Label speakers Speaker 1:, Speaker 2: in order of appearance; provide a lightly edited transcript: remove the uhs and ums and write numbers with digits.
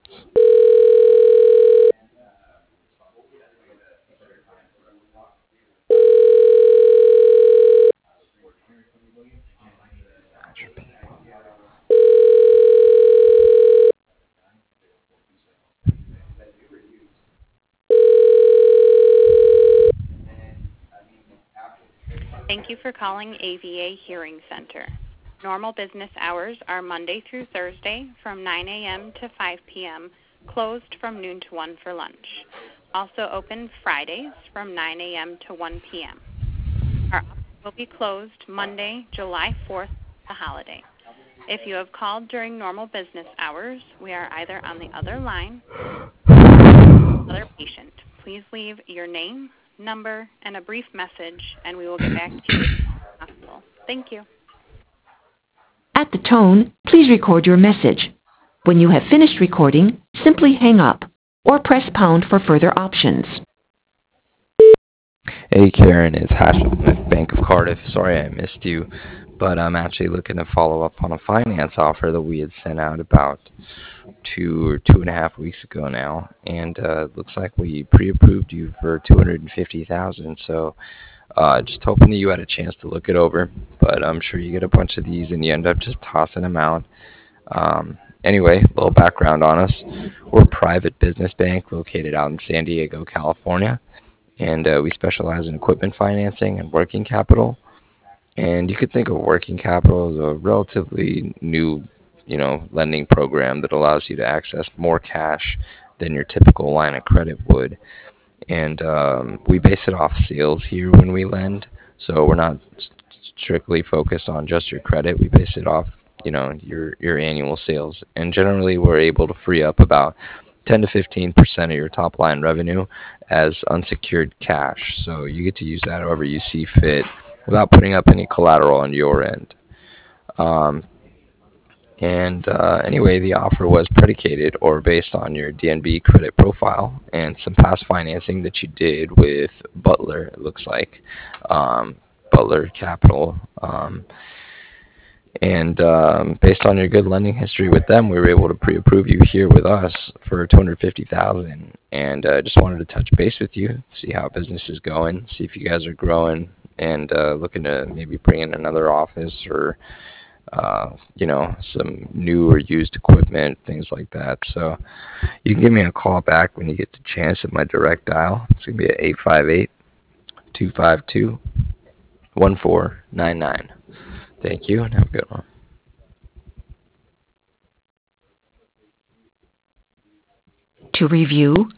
Speaker 1: Thank you for calling AVA Hearing Center. Normal business hours are Monday through Thursday from 9 a.m. to 5 p.m., closed from noon to 1 for lunch. Also open Fridays from 9 a.m. to 1 p.m. Our office will be closed Monday, July 4th, the holiday. If you have called during normal business hours, we are either on the other line or other patient. Please leave your name, number, and a brief message, and we will get back to you as soon as possible. Thank you.
Speaker 2: At the tone, please record your message. When you have finished recording, simply hang up or press pound for further options.
Speaker 3: Hey Karen, it's Hashim with Bank of Cardiff. Sorry I missed you, but I'm actually looking to follow up on a finance offer that we had sent out about 2.5 weeks ago now, and it looks like we pre-approved you for $250,000. So just hoping that you had a chance to look it over, but I'm sure you get a bunch of these and you end up just tossing them out. Anyway, a little background on us. We're a private business bank located out in San Diego, California, and we specialize in equipment financing and working capital. And you could think of working capital as a relatively new, lending program that allows you to access more cash than your typical line of credit would. And we base it off sales here when we lend, so we're not strictly focused on just your credit. We base it off, your annual sales, and generally we're able to free up about 10 to 15% of your top line revenue as unsecured cash. So you get to use that however you see fit without putting up any collateral on your end. Anyway, the offer was predicated or based on your DNB credit profile and some past financing that you did with Butler, it looks like, Butler Capital. Based on your good lending history with them, we were able to pre-approve you here with us for $250,000. And just wanted to touch base with you, see how business is going, see if you guys are growing, and looking to maybe bring in another office or some new or used equipment, things like that. So you can give me a call back when you get the chance at my direct dial. It's going to be at 858-252-1499. Thank you, and have a good one.
Speaker 2: To review,